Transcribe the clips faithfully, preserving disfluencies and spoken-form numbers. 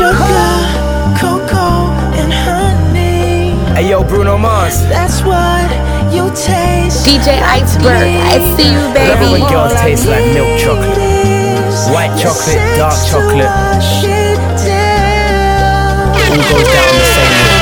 Sugar, cocoa, and honey. Hey yo, Bruno Mars. That's what you taste. D J like Iceberg, I see you, baby. Love it when girls taste like milk chocolate. White chocolate, dark chocolate. All goes down the same way.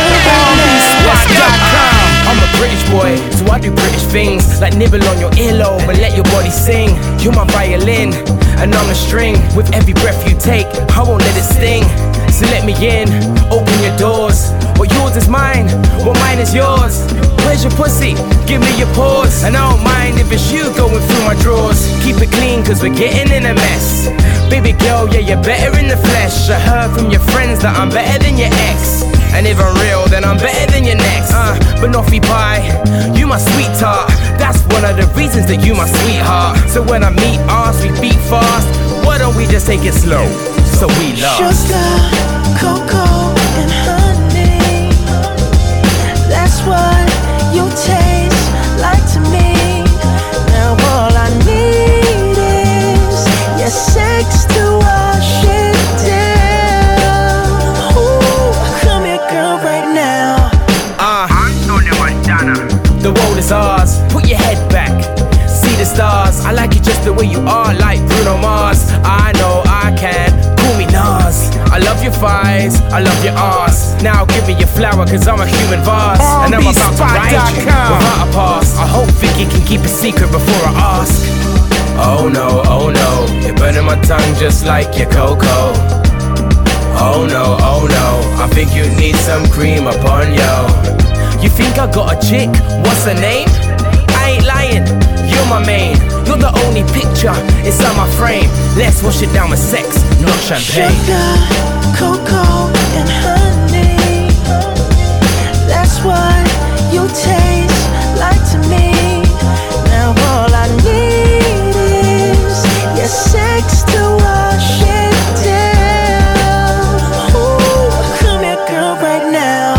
I'm a British boy, so I do British things, like nibble on your earlobe and let your body sing. You're my violin, and I'm a string. With every breath you take, I won't let it sting. So let me in, open your doors. What yours is mine, what mine is yours. Where's your pussy? Give me your paws. And I don't mind if it's you going through my drawers. Keep it clean, cause we're getting in a mess. Baby girl, yeah, you're better in the flesh. I heard from your friends that I'm better than your ex. And if I'm real, then I'm better than your next. Uh, but not be pie, you my sweetheart. That's one of the reasons that you my sweetheart. So when I meet us, we beat fast. Why don't we just take it slow, so we last? Sugar, cocoa, and honey. That's what you taste like to me. Now all I need is your sex to wash it down. Ooh, come here, girl, right now. Uh, Antonio Montana. The world is ours. Put your head back. See the stars. I like you just the way you are, like Bruno Mars. I know I can. Call me Nas. I love your thighs. I love your ass. Now give me your flower, cause I'm a human vase. And I'm about to ride you without a pass. I hope Vicky can keep a secret before I ask. Oh no, oh no, you're burning my tongue just like your cocoa. Oh no, oh no, I think you need some cream upon you. You think I got a chick? What's her name? I ain't lying, you're my main. You're the only picture inside my frame. Let's wash it down with sex, not champagne. Sugar, cocoa, and honey. That's what you taste like to me. Now all I need is your sex to wash it down. Ooh, come here, girl, right now.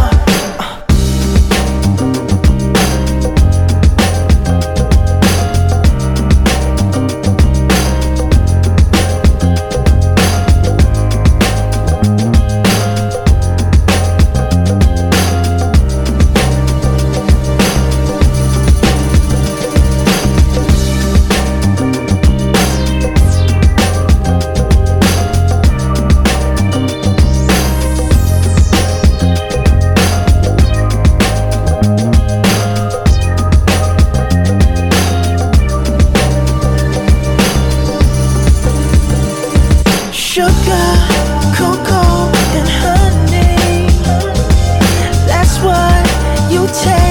Sugar, cocoa, and honey. That's what you take.